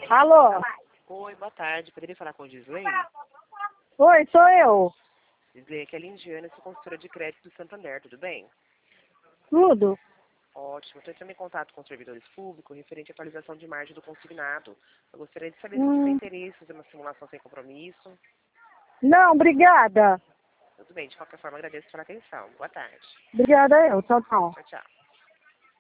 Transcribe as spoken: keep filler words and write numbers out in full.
Alô? Oi, boa tarde. Poderia falar com o Gisley? Oi, sou eu. Gisley, aqui é a Lindiana, sou consultora de crédito do Santander, tudo bem? Tudo? Ótimo. Estou entrando em contato com os servidores públicos referente à atualização de margem do consignado. Eu gostaria de saber se você tem Hum, interesse em fazer uma simulação sem compromisso. não, obrigada. Tudo bem, de qualquer forma, agradeço pela atenção. Boa tarde. Obrigada eu. Tchau, tchau. Tchau, tchau.